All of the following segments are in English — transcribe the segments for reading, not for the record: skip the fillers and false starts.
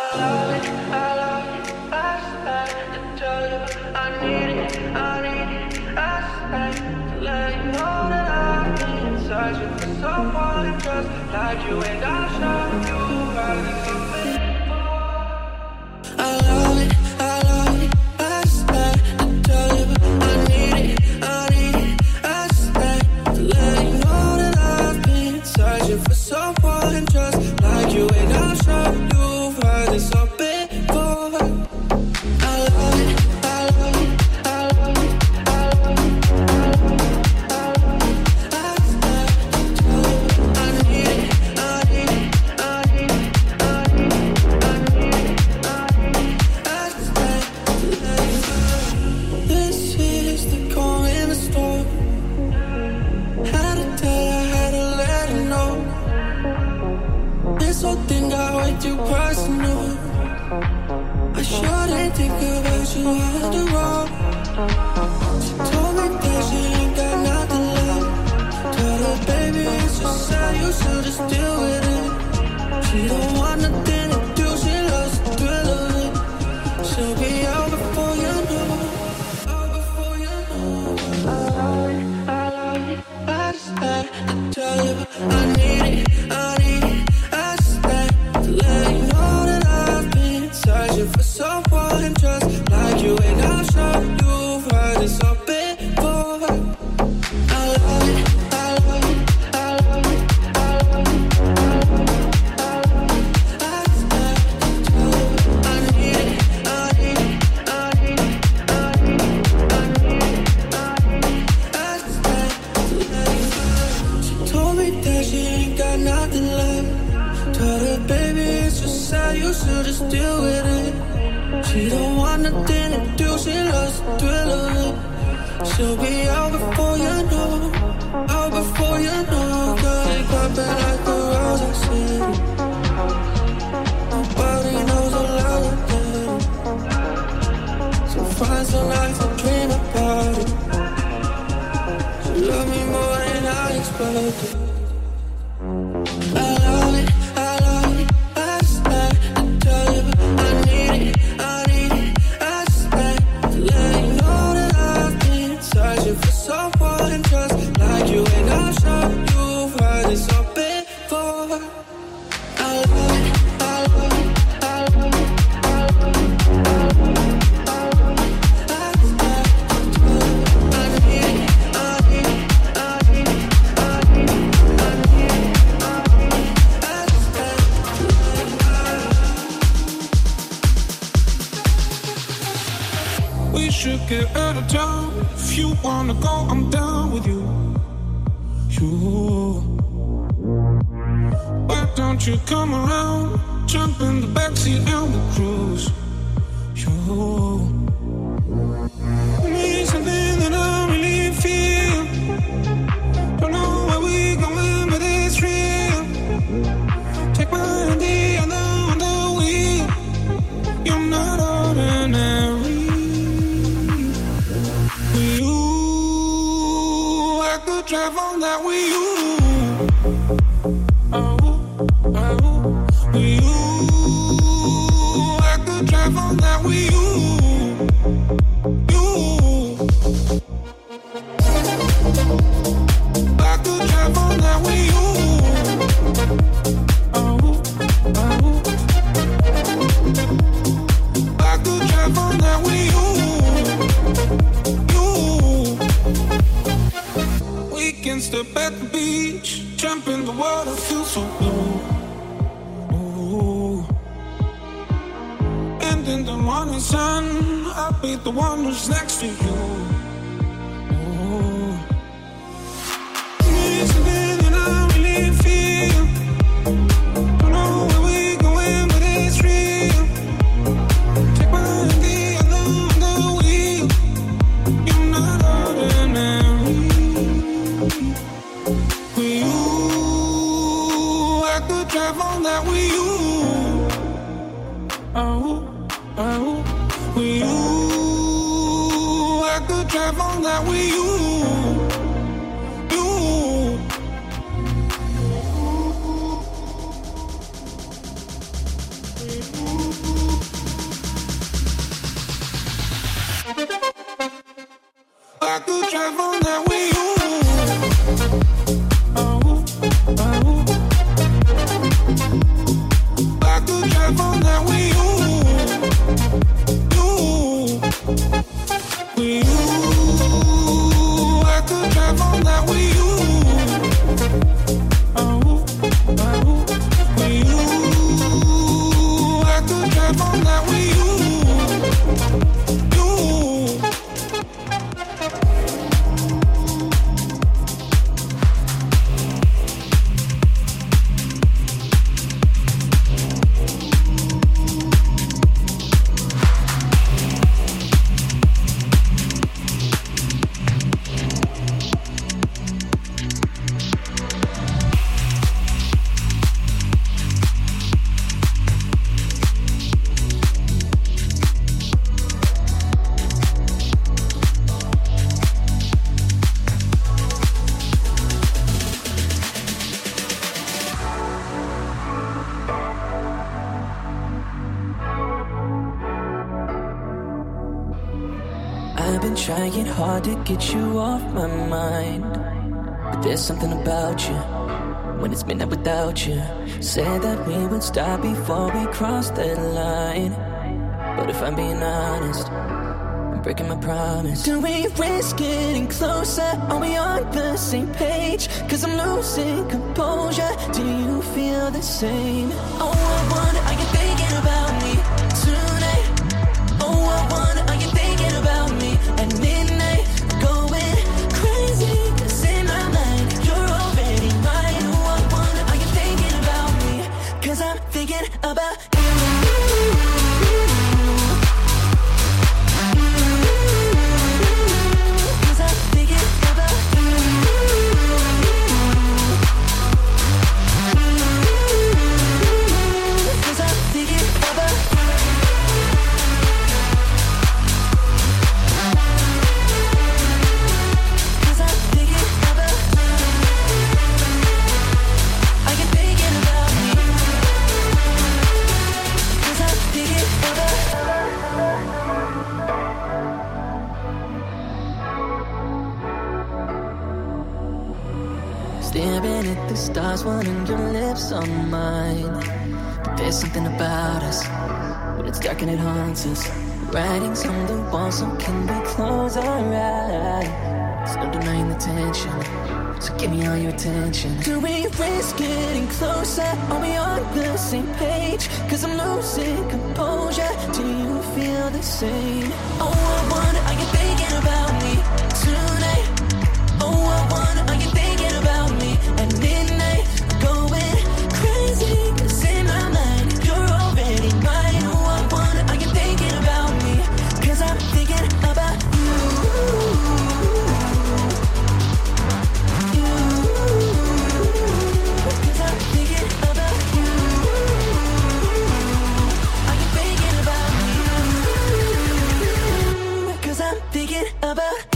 You I've been trying hard to get you off my mind, but there's something about you when it's midnight without you. Said that we would stop before we crossed that line, but if I'm being honest, I'm breaking my promise. Do we risk getting closer? Are we on the same page? Cause I'm losing composure. Do you feel the same? Oh, I wonder, are you thinking about me tonight? Oh, I wonder, are you thinking about me at midnight? Going crazy, cause in my mind you're already mine. Oh, I wonder, are you thinking about me? Cause I'm thinking about you. Staring at the stars, wanting your lips on mine. But there's something about us, when it's dark and it haunts us. Writings on the wall, so can we close our eyes? There's no denying the tension, so give me all your attention. Do we risk getting closer? Are we on the same page? Cause I'm losing composure. Do you feel the same? Oh, I wonder, are you thinking about me tonight? Oh, I wonder, are you thinking about me at midnight? Going crazy, cause in my mind you're already mine. Oh, I wonder, are you thinking about me? Cause I'm thinking about you. Cause I'm thinking about you. Are you thinking about me? Cause I'm thinking about you.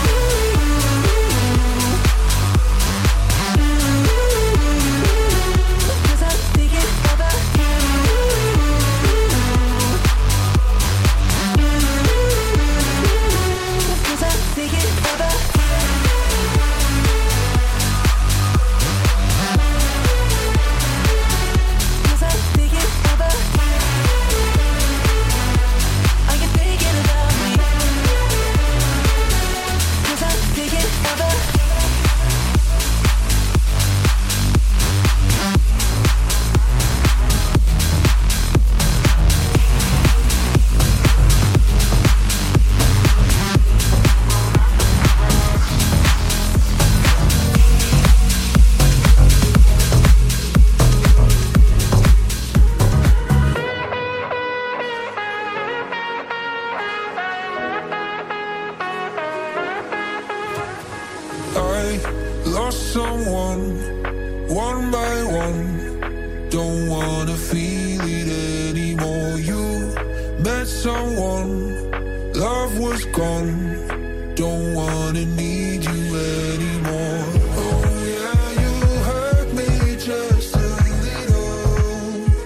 Lost someone, one by one. Don't wanna feel it anymore. You met someone, love was gone. Don't wanna need you anymore. Oh yeah, you hurt me just a little,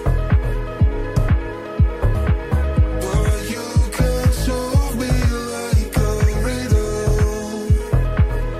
but you can solve me like a riddle.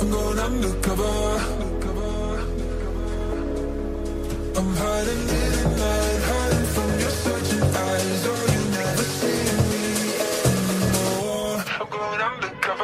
I'm going undercover. I'm hiding in the night, hiding from your searching eyes. Oh, you never see me anymore. I'm going undercover.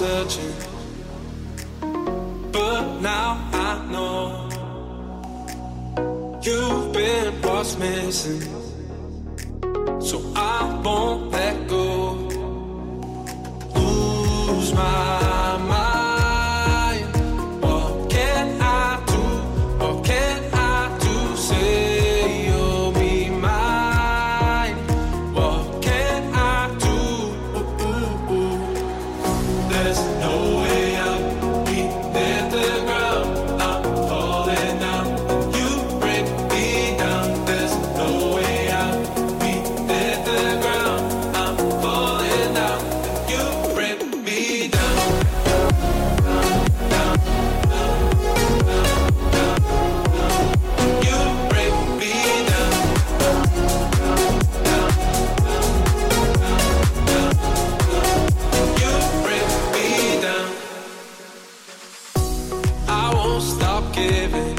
searching, but now I know you've been what's missing, so I won't let go. Lose my mind. What can I do? What can I do? Say you'll be mine. What can I do? There's no way out. We hit the ground. I'm falling down. You break me down. There's no way out. We hit the ground. I'm falling down. You break me down. You break me down. You break me down. I won't stop giving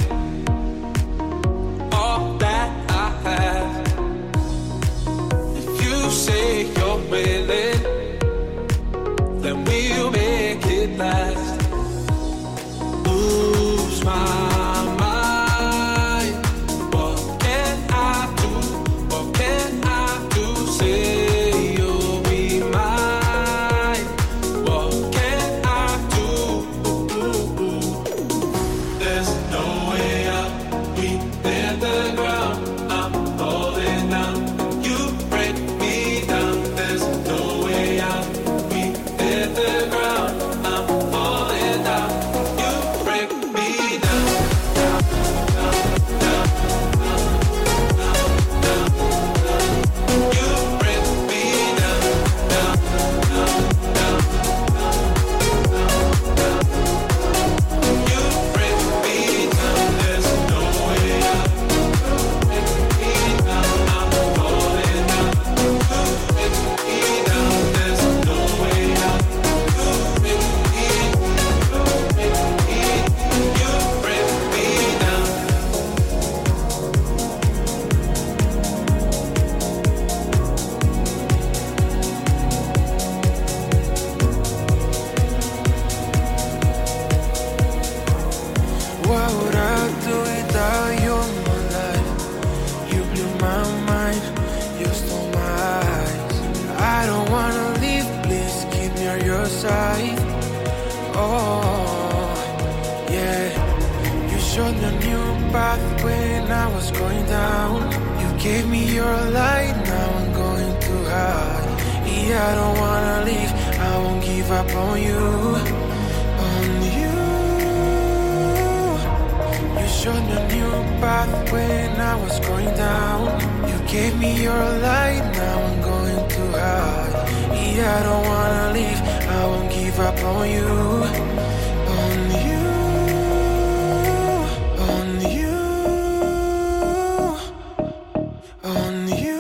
all that I have. If you say you're willing, then we'll make it last. Lose my mind. What can I do? What can I do? Say you'll be mine. What can I do? There's no way out. We hit the ground. I'm falling down. You break me down. There's no way out. We hit the ground. I'm falling down. You break me down. You break me down. You break me down. There's no way out. Break me down. I'm falling down. You break me down. There's no way out. You break me. You break me down. What would I do without you in my life? You blew my mind, you stole my eyes. I don't wanna leave, please keep me on your side. Oh, yeah. You showed me a new path when I was going down. You gave me your light, now I'm going too high. Yeah, I don't wanna leave, I won't give up on you. On you. You showed me a new path when I was going down. You gave me your light, now I'm going too high. Yeah, I don't wanna leave, I won't give up on you. On you. On you. On you.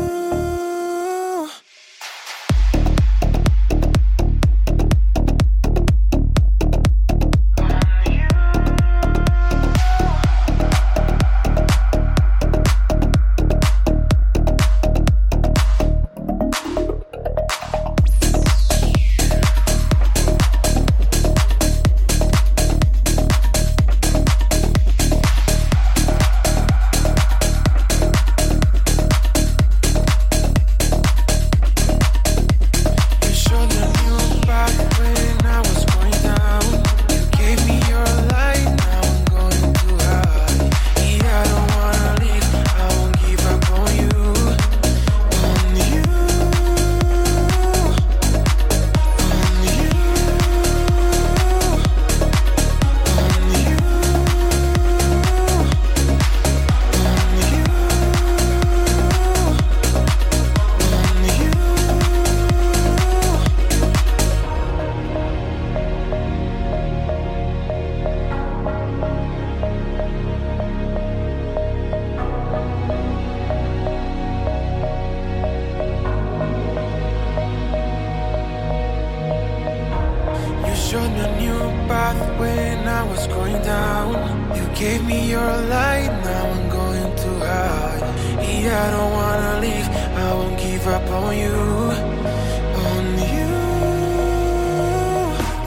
showed me a new path when I was going down. You gave me your light, now I'm going too high. Yeah, I don't wanna leave, I won't give up on you. On you.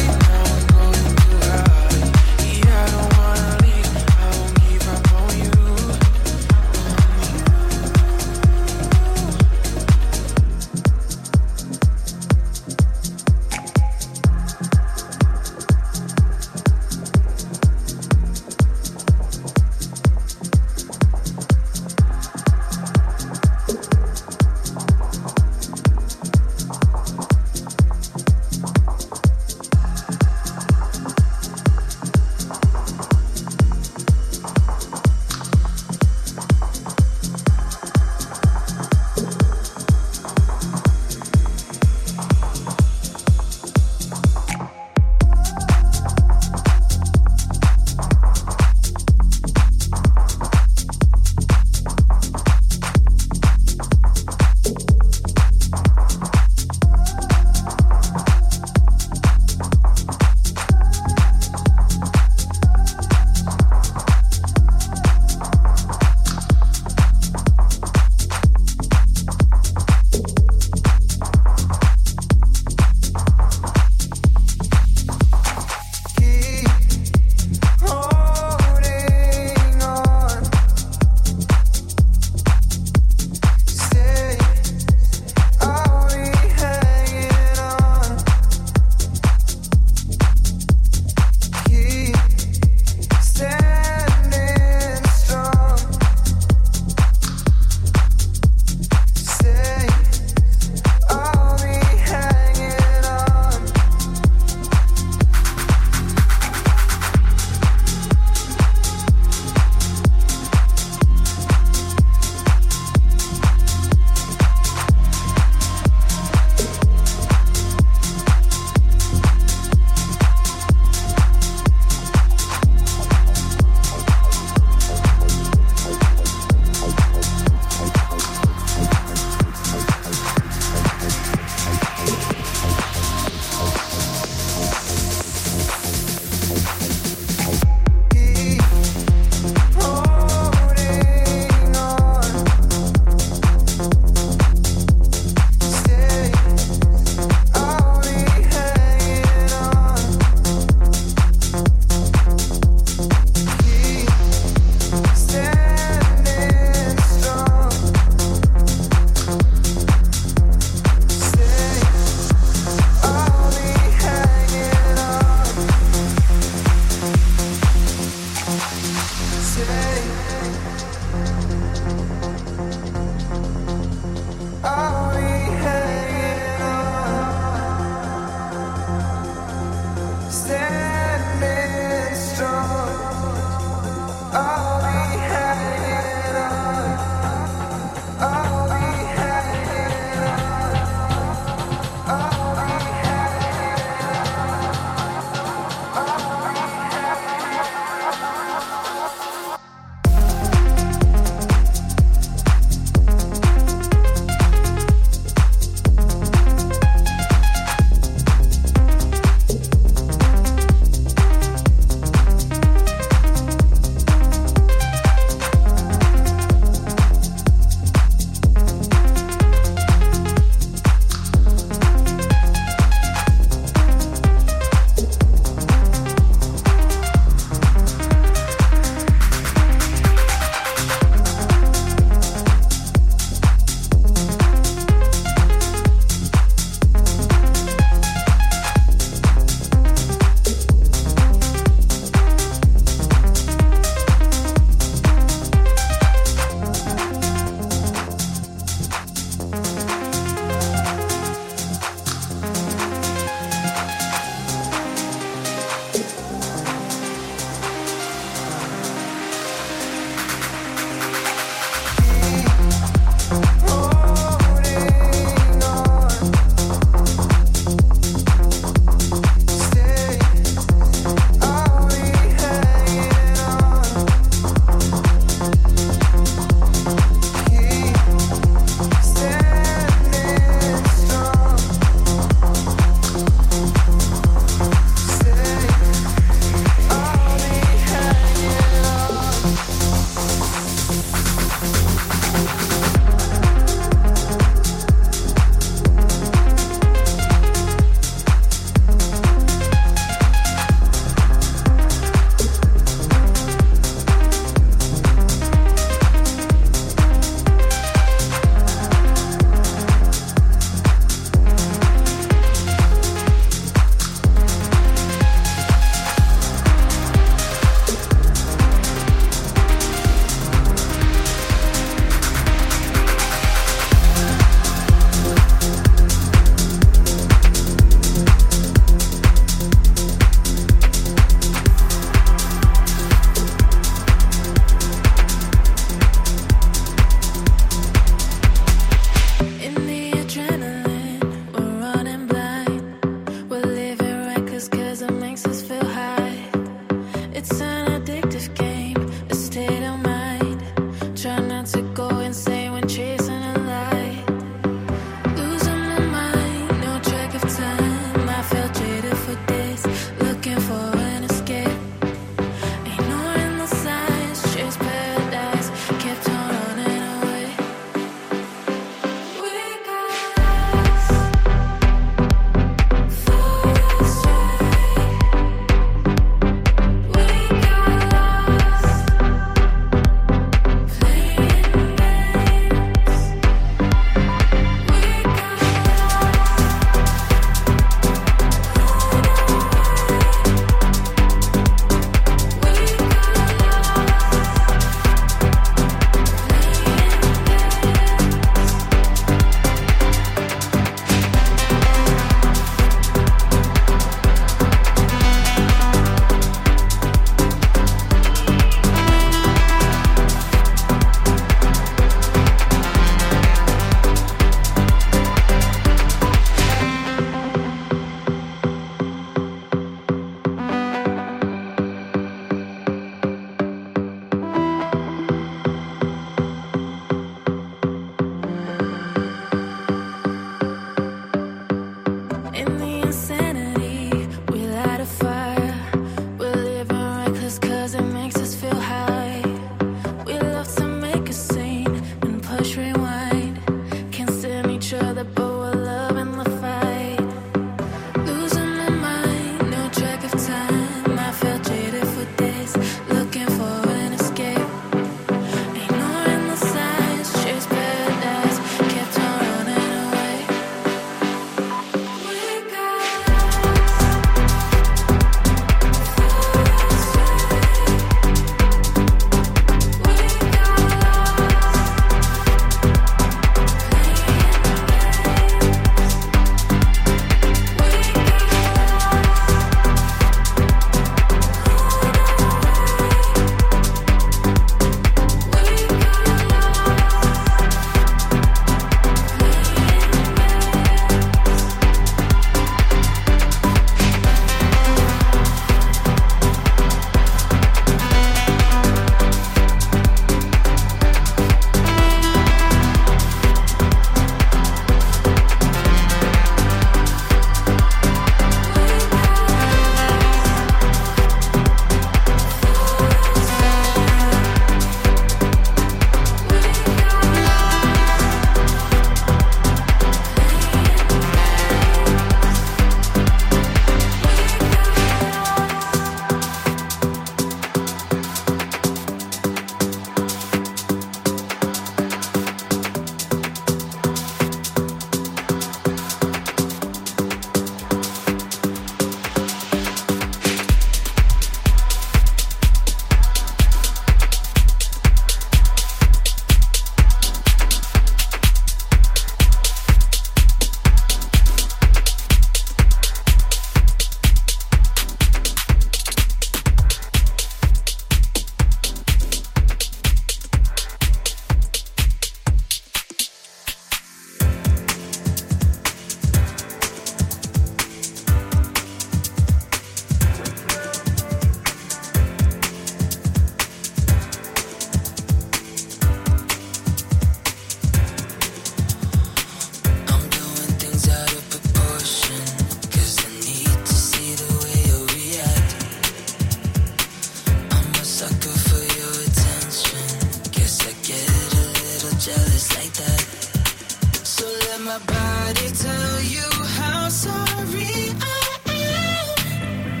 my body tell you how sorry I am.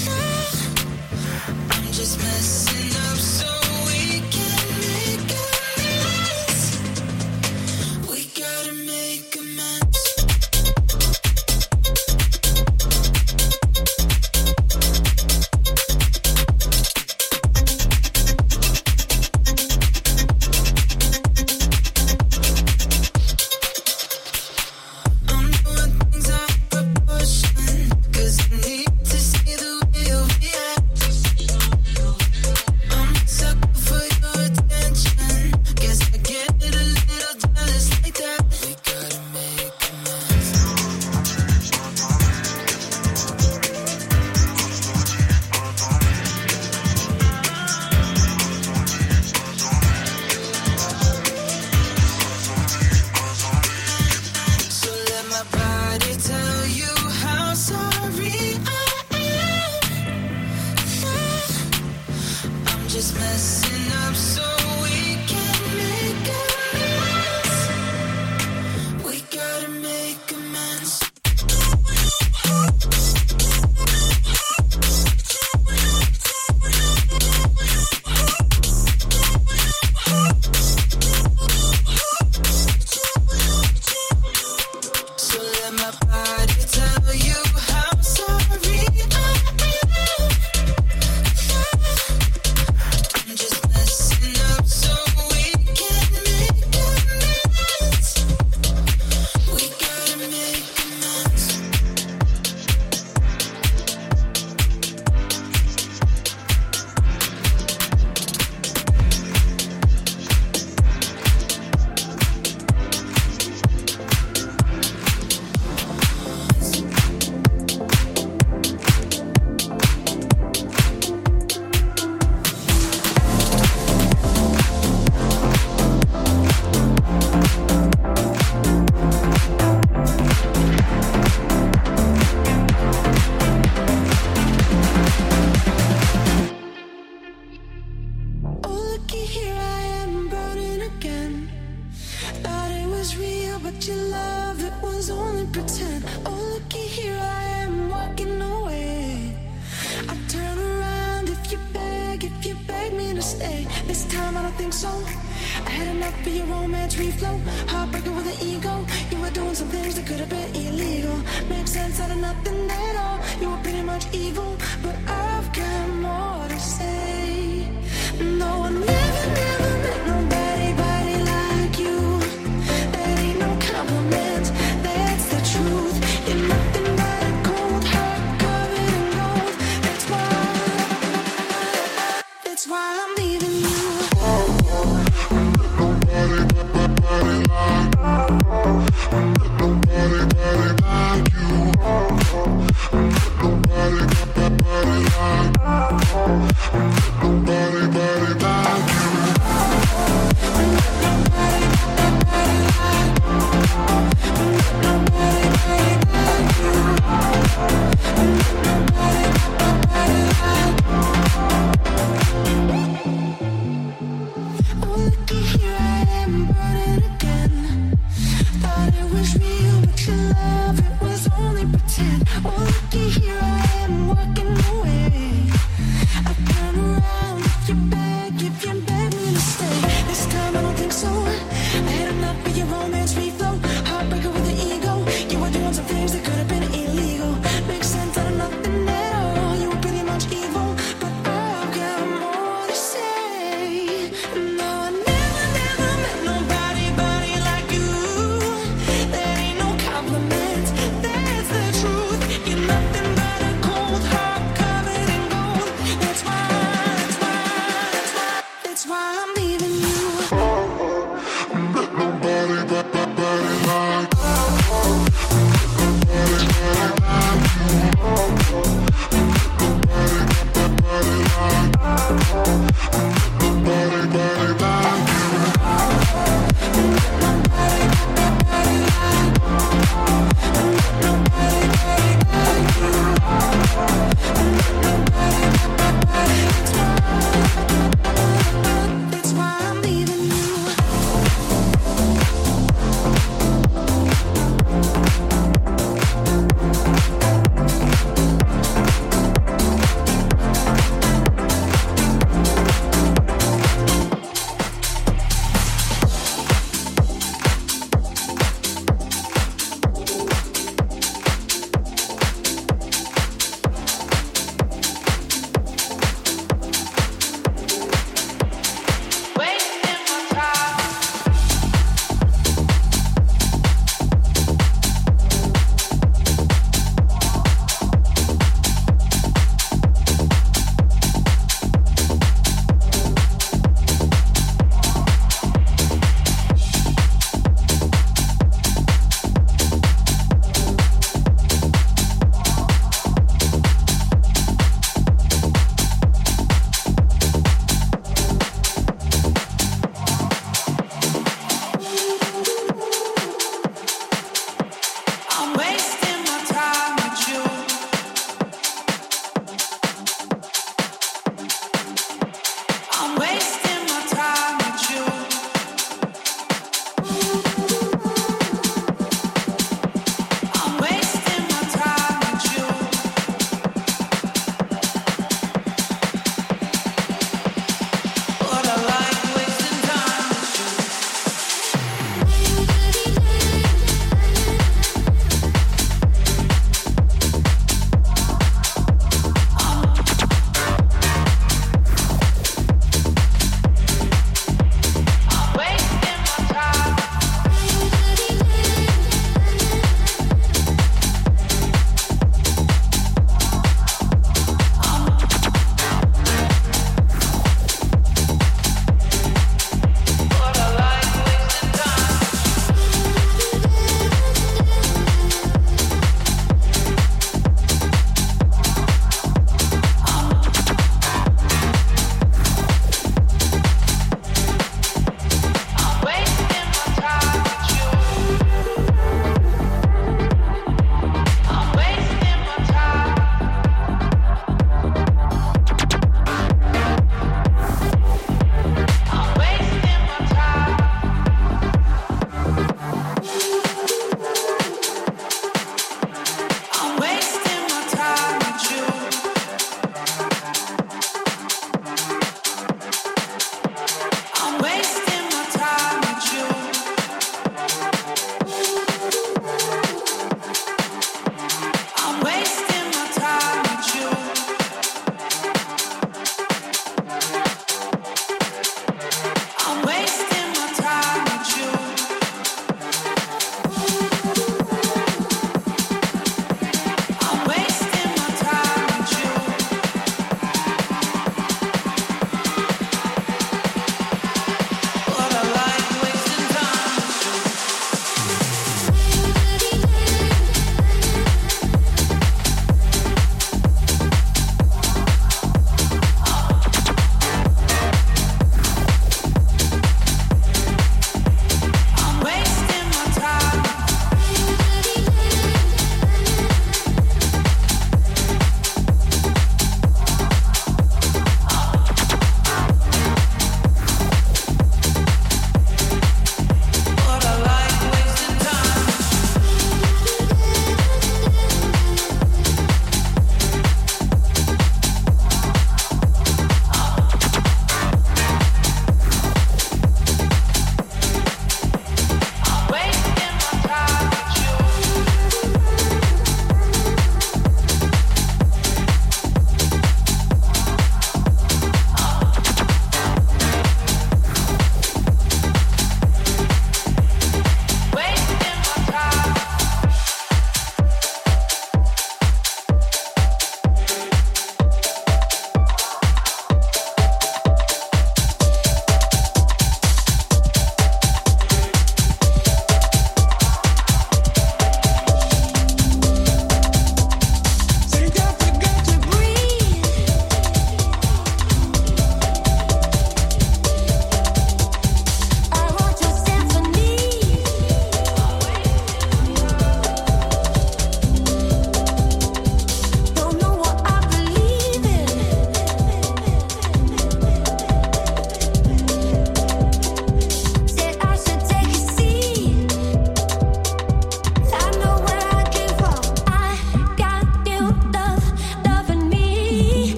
I'm just messing up so we can make amends. We gotta make amends.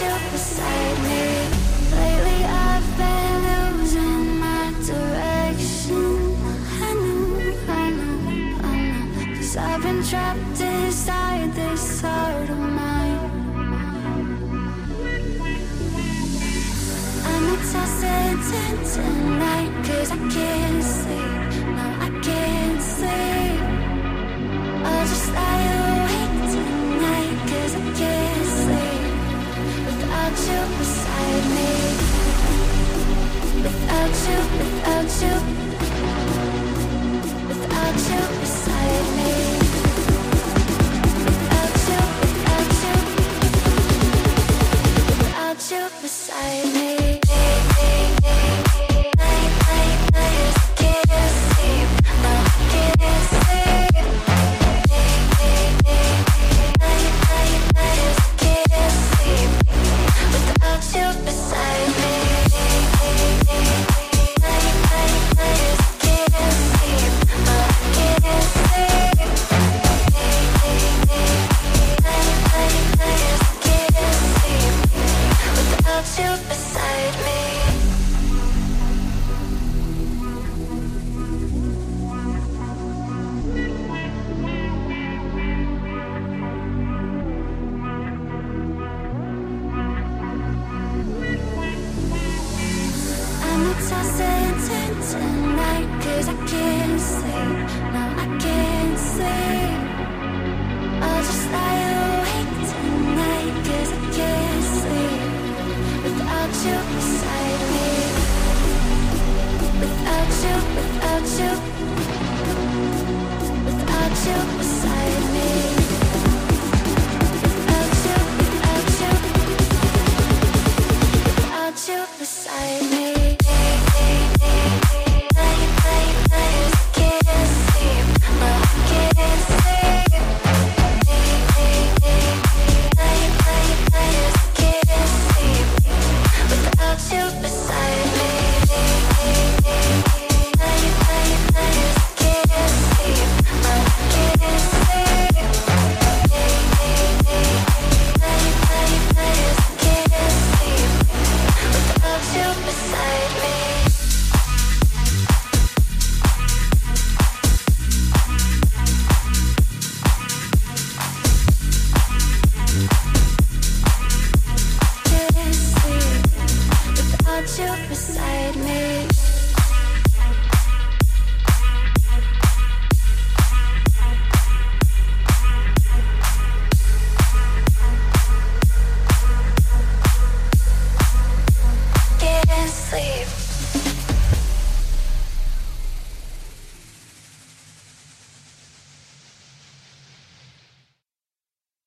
you beside me. Lately I've been losing my direction. I know, 'cause I've been trapped inside this heart of mine. I'm tossing tonight, 'cause I can't sleep. No, I can't sleep. I'll just lie awake tonight, 'cause I can't sleep without you beside me. Without you, without you, without you beside me. Without you, without you, without you beside me. Tonight, 'cause I can't sleep. No, I can't sleep.